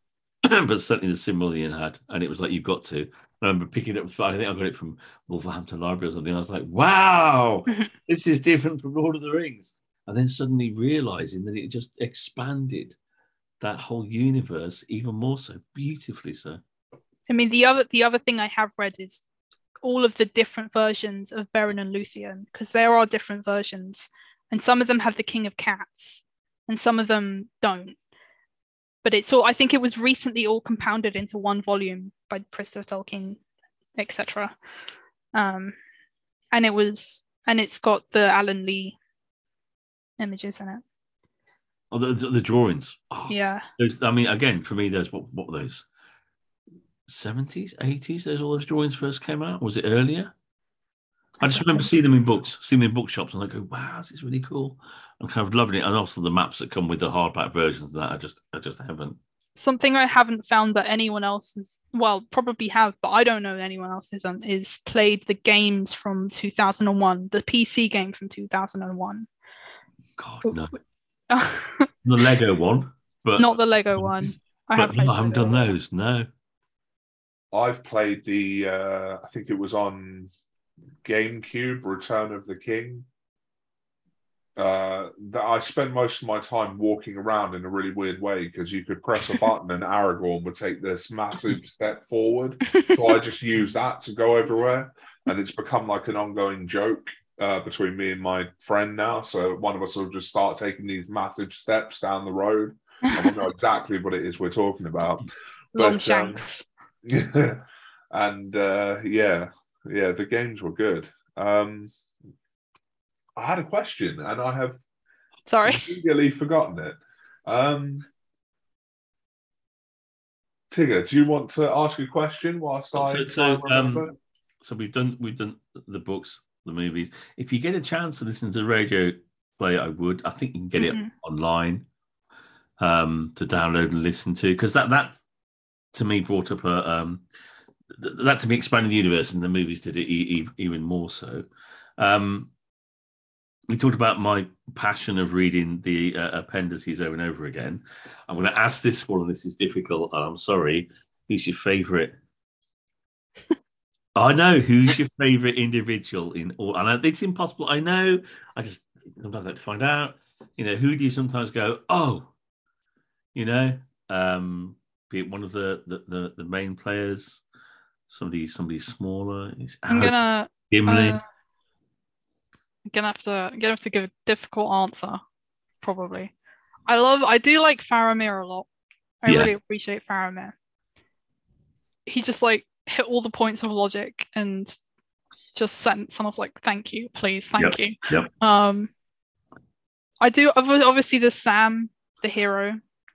B: but certainly the Silmarillion had, and it was like you've got to. I remember picking it up. I think I got it from Wolverhampton Library or something. I was like, "Wow, this is different from Lord of the Rings." And then suddenly realizing that it just expanded that whole universe even more so, beautifully so.
C: I mean, the other the other thing I have read is all of the different versions of Beren and Luthien, because there are different versions, and some of them have the King of Cats, and some of them don't. But it's all, I think it was recently all compounded into one volume by Christopher Tolkien, et cetera. Um, and it was, and it's got the Alan Lee images in it.
B: Oh, the, the, the drawings. Oh,
C: yeah.
B: Those, I mean, again, for me, those what, what were those? seventies, eighties? Those all those drawings first came out? Was it earlier? I just remember seeing them in books, seeing them in bookshops, and I go, "Wow, this is really cool." I'm kind of loving it, and also the maps that come with the hardback versions of that. I just, I just haven't.
C: Something I haven't found that anyone else has, well, probably have, but I don't know anyone else has done, is played the games from two thousand one, the P C game from two thousand one.
B: God, no. The Lego one, but
C: not the Lego one.
B: I have no, I haven't done one. Those. No.
A: I've played the. Uh, I think it was on GameCube, Return of the King. Uh, that I spent most of my time walking around in a really weird way because you could press a button and Aragorn would take this massive step forward. So I just used that to go everywhere, and it's become like an ongoing joke uh, between me and my friend now. So one of us will just start taking these massive steps down the road, and we know exactly what it is we're talking about.
C: Longshanks.
A: Um, and uh, yeah, yeah, the games were good. Um, I had a question, and I have
C: sorry
A: completely forgotten it. Um, Tigger, do you want to ask a question whilst I
B: so, so, um, so we've done we've done the books, the movies. If you get a chance to listen to the radio play, I would. I think you can get mm-hmm. it online um, to download and listen to, because that that to me brought up a um, th- that to me expanded the universe, and the movies did it e- e- even more so. Um, We talked about my passion of reading the uh, appendices over and over again. I'm going to ask this one, and this is difficult. I'm sorry. Who's your favourite? I know. Who's your favourite individual in all? And it's impossible. I know. I just sometimes like to find out. You know, who do you sometimes go, oh, you know, um, be it one of the the, the, the main players, somebody somebody smaller. It's
C: I'm gonna
B: Gimli.
C: Uh... I'm gonna have to I'm gonna have to give a difficult answer, probably. I love I do like Faramir a lot. I yeah. really appreciate Faramir. He just like hit all the points of logic and just sent someone's like, thank you, please, thank
B: yep.
C: you.
B: Yep.
C: Um I do obviously there's Sam, the hero.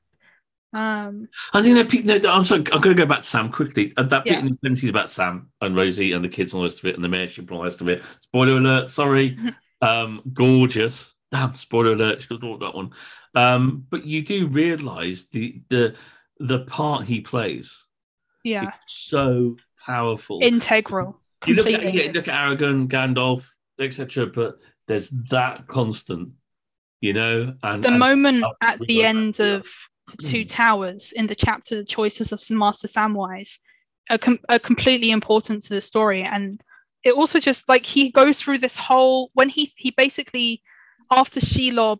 C: Um
B: and you know, no, I'm sorry, I'm gonna go back to Sam quickly. That bit yeah. in the appendices about Sam and Rosie and the kids and all the rest of it, and the mayorship and all the rest of it. Spoiler alert, sorry. Um, gorgeous. Damn, spoiler alert, should have thought that one. Um, but you do realise the the the part he plays.
C: Yeah.
B: It's so powerful.
C: Integral.
B: You look at yeah, look at Aragorn, Gandalf, et cetera. But there's that constant, you know. And
C: the
B: and
C: moment at the end that, of the Two Towers in the chapter, the choices of Master Samwise, are, com- are completely important to the story. And it also just like he goes through this whole when he he basically after Shelob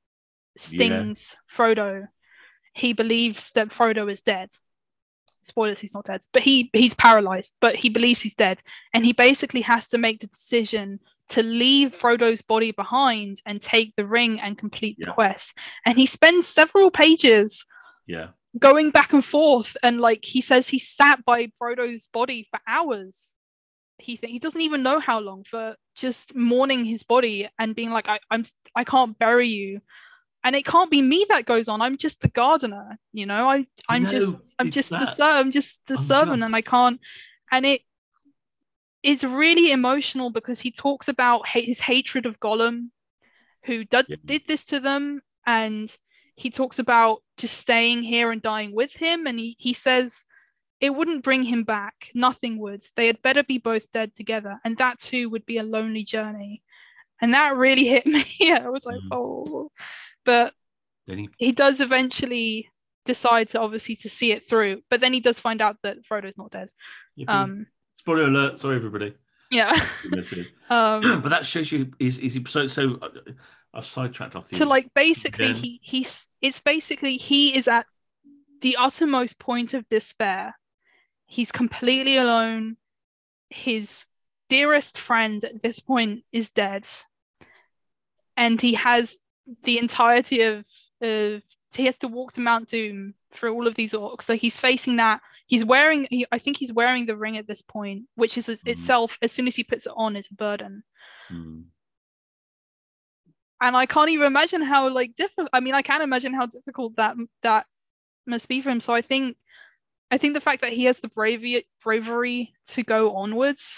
C: stings yeah. Frodo, he believes that Frodo is dead. Spoilers, he's not dead, but he he's paralyzed, but he believes he's dead, and he basically has to make the decision to leave Frodo's body behind and take the ring and complete yeah. the quest. And he spends several pages
B: yeah
C: going back and forth, and like he says he sat by Frodo's body for hours. He think he doesn't even know how long, for just mourning his body and being like, I, I'm I can't bury you, and it can't be me that goes on. I'm just the gardener, you know. I I'm
B: no,
C: just I'm just
B: that.
C: the ser- I'm just the oh servant, and I can't. And it is really emotional because he talks about ha- his hatred of Gollum, who did yeah. did this to them, and he talks about just staying here and dying with him, and he he says. It wouldn't bring him back. Nothing would. They had better be both dead together. And that too would be a lonely journey. And that really hit me. I was like, mm. oh. But
B: he...
C: he does eventually decide to obviously to see it through. But then he does find out that Frodo's not dead.
B: Yippee.
C: Um,
B: Spoiler alert! Sorry, everybody.
C: yeah. um,
B: but that shows you is is he so so. Uh, I've sidetracked off the
C: to like basically
B: again.
C: he he's it's basically he is at the uttermost point of despair. He's completely alone. His dearest friend at this point is dead, and he has the entirety of of he has to walk to Mount Doom through all of these orcs. So he's facing that. He's wearing he, I think he's wearing the ring at this point, which is mm. itself, as soon as he puts it on, is a burden.
B: Mm.
C: And I can't even imagine how like difficult. I mean, I can imagine how difficult that that must be for him. So I think, I think the fact that he has the bravery bravery to go onwards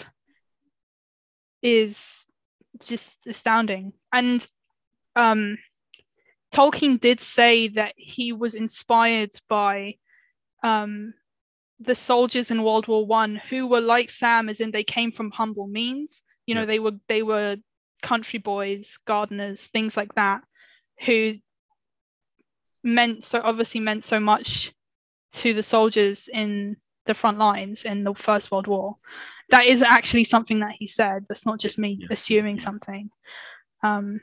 C: is just astounding. And um, Tolkien did say that he was inspired by um the soldiers in World War One who were like Sam, as in they came from humble means. You know, yeah. they were they were. country boys, gardeners, things like that, who meant so obviously meant so much to the soldiers in the front lines in the First World War. That is actually something that he said. That's not just me yeah. assuming something. Um,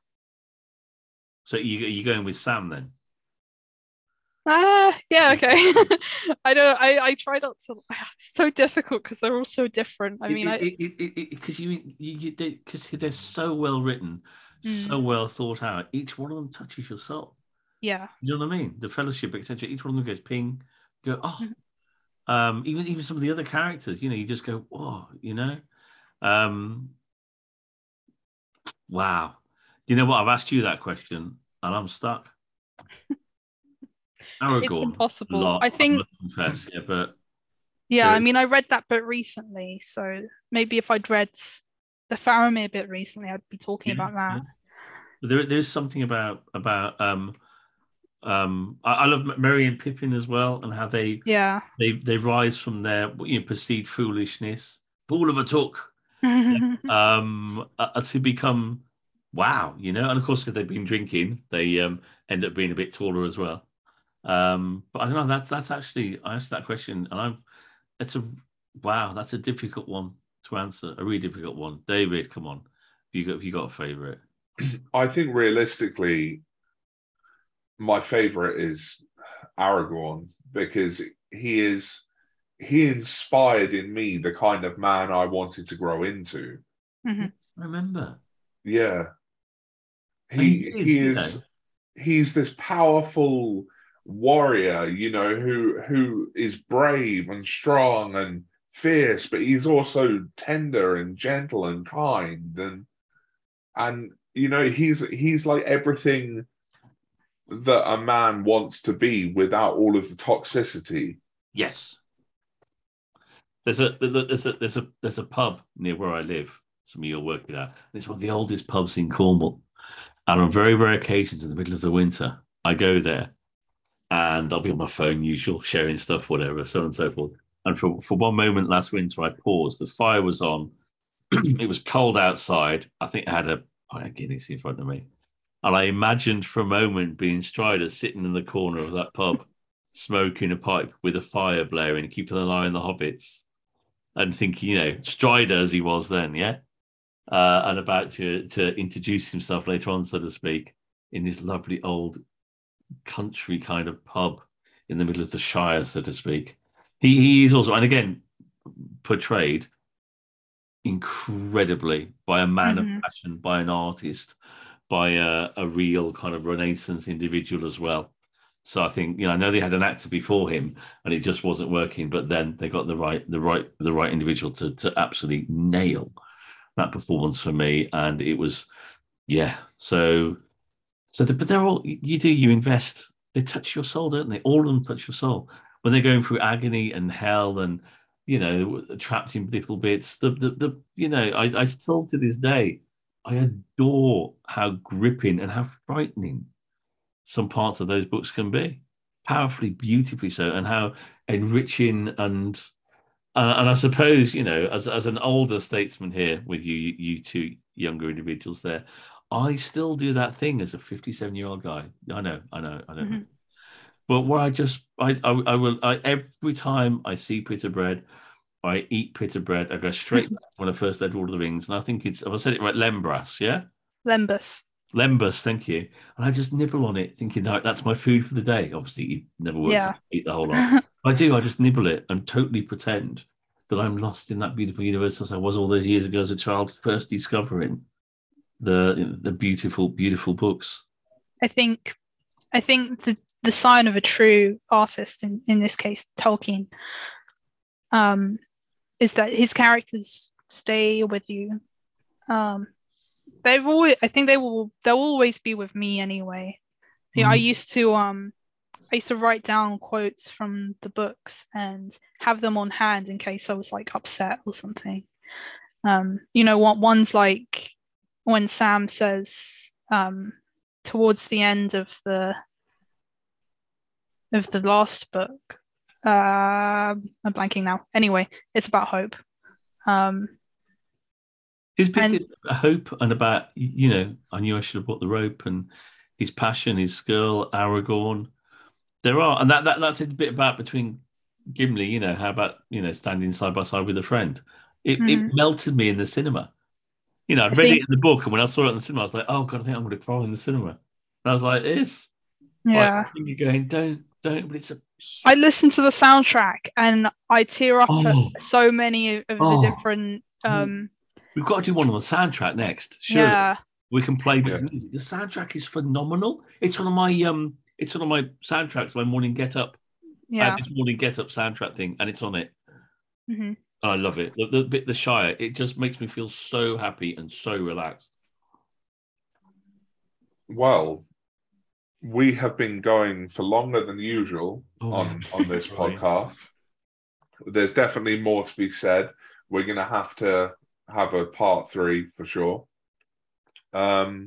B: so you you going with Sam then?
C: Ah, uh, yeah, okay. I don't. I I try not to. It's so difficult because they're all so different. I mean,
B: it,
C: I
B: because you you because they're so well written, mm. so well thought out. Each one of them touches your soul.
C: Yeah,
B: you know what I mean. The Fellowship, et cetera. Each one of them goes ping. Go oh. Mm-hmm. Um, even even some of the other characters, you know, you just go whoa, you know. Um, wow. You know what? I've asked you that question, and I'm stuck. Aragorn,
C: it's impossible.
B: Lot,
C: I think.
B: Confess, yeah, but
C: yeah, I mean, I read that bit recently, so maybe if I'd read the Faramir bit recently, I'd be talking yeah, about that.
B: Yeah. There, there's something about about um, um, I, I love Merry and Pippin as well, and how they
C: yeah
B: they they rise from their you know, perceived foolishness, all of a talk, um, uh, to become wow, you know, and of course because they've been drinking, they um end up being a bit taller as well. Um, but I don't know. That's that's actually I asked that question, and I'm. It's a wow. That's a difficult one to answer. A really difficult one. David, come on. Have you got have you got a favorite?
A: I think realistically, my favorite is Aragorn because he is he inspired in me the kind of man I wanted to grow into.
C: Mm-hmm.
B: Remember?
A: Yeah. He he is. He is you know. He's this powerful warrior, you know, who who is brave and strong and fierce, but he's also tender and gentle and kind, and and you know, he's he's like everything that a man wants to be without all of the toxicity.
B: Yes. There's a there's a there's a there's a pub near where I live. Some of you are working at. It's one of the oldest pubs in Cornwall, and on very rare occasions in the middle of the winter, I go there. And I'll be on my phone, usual, sharing stuff, whatever, so on and so forth. And for, for one moment last winter, I paused. The fire was on. It was cold outside. I think I had a pint of Guinness in front of me. And I imagined for a moment being Strider sitting in the corner of that pub, smoking a pipe with a fire blaring, keeping an eye on the hobbits. And thinking, you know, Strider as he was then, yeah? Uh, and about to, to introduce himself later on, so to speak, in this lovely old country kind of pub in the middle of the Shire, so to speak. He he is also, and again, portrayed incredibly by a man mm-hmm. of passion, by an artist, by a, a real kind of Renaissance individual as well. So I think, you know, I know they had an actor before him and it just wasn't working, but then they got the right the right the right individual to to absolutely nail that performance for me, and it was yeah. So. So, the, but they're all you do. You invest. They touch your soul, don't they? All of them touch your soul when they're going through agony and hell, and you know, trapped in little bits. The the, the you know, I, I still to this day, I adore how gripping and how frightening some parts of those books can be. Powerfully, beautifully so, and how enriching and uh, and I suppose you know, as as an older statesman here with you, you two younger individuals there. I still do that thing as a fifty-seven-year-old guy. I know, I know, I know. Mm-hmm. But what I just, I, I, I will, I, every time I see pita bread, I eat pita bread, I go straight back to when I first read Lord of the Rings. And I think it's, have I said it right? Lembras, yeah?
C: Lembas.
B: Lembas, thank you. And I just nibble on it, thinking, no, that's my food for the day. Obviously, it never works
C: Yeah.
B: out to eat the whole lot. I do, I just nibble it and totally pretend that I'm lost in that beautiful universe as I was all those years ago as a child, first discovering the the beautiful, beautiful books.
C: I think I think the, the sign of a true artist, in, in this case Tolkien, um, is that his characters stay with you. Um, they've always, I think they will they'll always be with me anyway. Yeah, I
B: Mm.
C: used to um I used to write down quotes from the books and have them on hand in case I was like upset or something. Um, you know what? One's like when Sam says um, towards the end of the of the last book. Uh, I'm blanking now. Anyway, it's about hope. Um,
B: His big
C: and
B: thing about hope and about, you know, I knew I should have bought the rope and his passion, his skill, Aragorn. There are, and that, that that's a bit about between Gimli, you know, how about, you know, standing side by side with a friend. It, it
C: mhm,
B: melted me in the cinema. You know, I'd
C: I
B: read it
C: think
B: in the book, and when I saw it in the cinema, I was like, oh God, I think I'm going to cry in the cinema. And I was like, this. Like,
C: yeah.
B: you're going, don't, don't, but it's a.
C: I listen to the soundtrack and I tear up at
B: Oh,
C: so many of the
B: oh.
C: different um
B: We've got to do one on the soundtrack next. Surely
C: yeah.
B: we can play bits
A: Yeah.
B: of music. The soundtrack is phenomenal. It's one of my um, it's one of my soundtracks. My morning get up. I have
C: Yeah.
B: this morning get up soundtrack thing, and it's on it.
C: hmm
B: And I love it. The, the bit, the Shire, it just makes me feel so happy and so relaxed.
A: Well, we have been going for longer than usual
B: Oh,
A: on,
B: yeah.
A: on this
B: Sorry.
A: podcast. There's definitely more to be said. We're going to have to have a part three for sure. Um,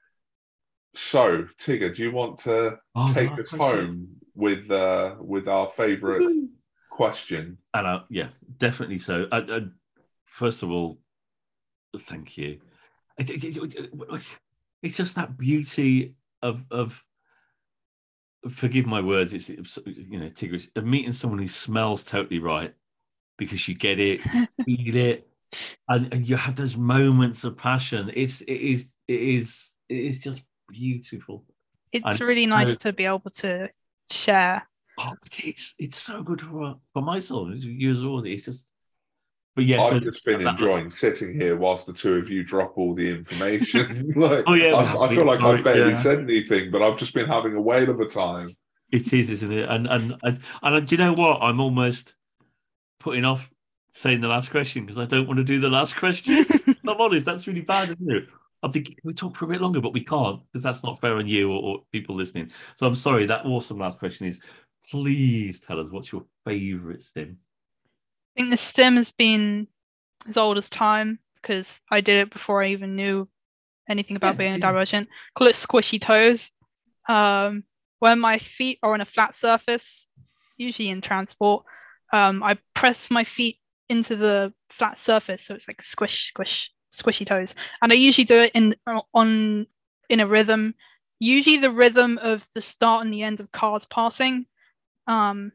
A: so, Tigger, do you want to
B: Oh, the
A: take
B: last
A: us
B: question.
A: home with uh, with our favourite question?
B: And uh, yeah, definitely so. I, I, first of all, thank you. It, it, it, it's just that beauty of of. Forgive my words. It's, you know, Tigris, of meeting someone who smells totally right because you get it, you feel it, and, and you have those moments of passion. It's it is it is it is just beautiful.
C: It's
B: And
C: really
B: so-
C: nice to be able to share.
B: Oh, it's it's so good for for my soul. It's you as well. It's just. But yes,
A: I've
B: so
A: just been
B: that-
A: enjoying sitting here whilst the two of you drop all the information. like,
B: Oh, yeah, we
A: I,
B: have
A: I feel like
B: been-
A: I've barely
B: yeah.
A: said anything, but I've just been having a whale of a time.
B: It is, isn't it? And and and, and do you know what? I'm almost putting off saying the last question because I don't want to do the last question. If I'm honest, that's really bad, isn't it? I'm thinking we talk for a bit longer, but we can't because that's not fair on you or, or people listening. So I'm sorry. That awesome last question is: please tell us what's your favourite stim.
C: I think the stim has been as old as time because I did it before I even knew anything about
B: Yeah,
C: being a
B: yeah.
C: divergent. Call it squishy toes. Um, when my feet are on a flat surface, usually in transport, um, I press my feet into the flat surface, so it's like squish, squish, squishy toes. And I usually do it in on in a rhythm, usually the rhythm of the start and the end of cars passing. Um,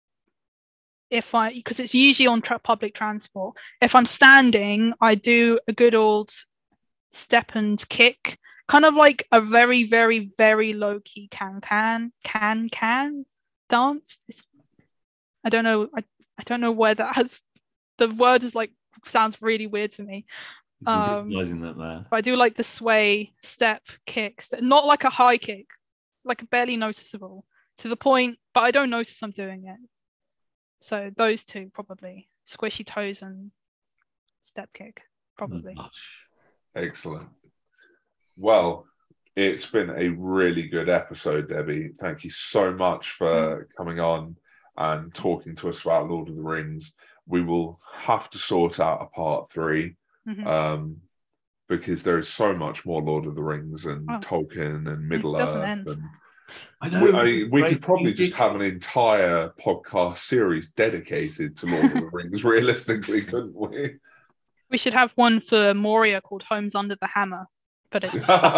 C: if I, because it's usually on tra- public transport. If I'm standing, I do a good old step and kick, kind of like a very, very, very low key can can can can dance. It's, I don't know. I, I don't know where that has. The word is like sounds really weird to me. Um,
B: Visualizing that there.
C: But I do like the sway, step, kicks, not like a high kick, like barely noticeable to the point, but I don't notice I'm doing it. So those two probably squishy toes and step kick probably.
B: Gosh.
A: Excellent. Well, it's been a really good episode, Debbie. Thank you so much for coming on and talking to us about Lord of the Rings. We will have to sort out a part three
C: Mhm.
A: um, because there is so much more Lord of the Rings and
C: Oh.
A: Tolkien and Middle
C: It doesn't
A: Earth.
C: end.
A: And
B: I know.
A: we, I mean, we
B: great
A: could probably
B: music.
A: just have an entire podcast series dedicated to Lord of the Rings, realistically, couldn't we?
C: We should have one for Moria called Homes Under the Hammer. but it's
B: oh,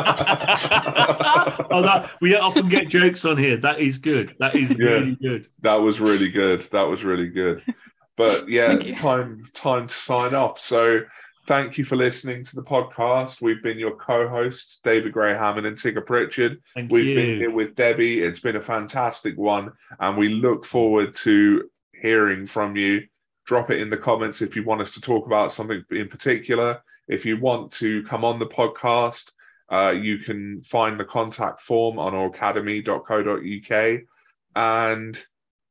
B: that we often get jokes on here. That is good. That is
A: Yeah.
B: really good.
A: That was really good. That was really good. But yeah,
C: Thank
A: it's
C: you.
A: time time to sign off. So thank you for listening to the podcast. We've been your co-hosts, David Gray Hammond and Tigger Pritchard.
B: Thank
A: We've
B: you.
A: been here with Debbie. It's been a fantastic one, and we look forward to hearing from you. Drop it in the comments if you want us to talk about something in particular. If you want to come on the podcast, uh, you can find the contact form on academy dot co dot uk. And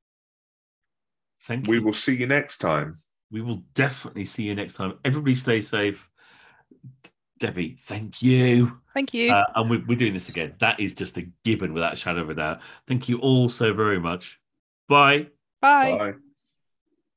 B: Thank
A: we
B: you.
A: will see you next time.
B: We will definitely see you next time. Everybody stay safe. Debbie, thank you.
C: Thank you.
B: Uh, and we, we're doing this again. That is just a given without a shadow of a doubt. Thank you all so very much. Bye.
C: Bye.
A: Bye.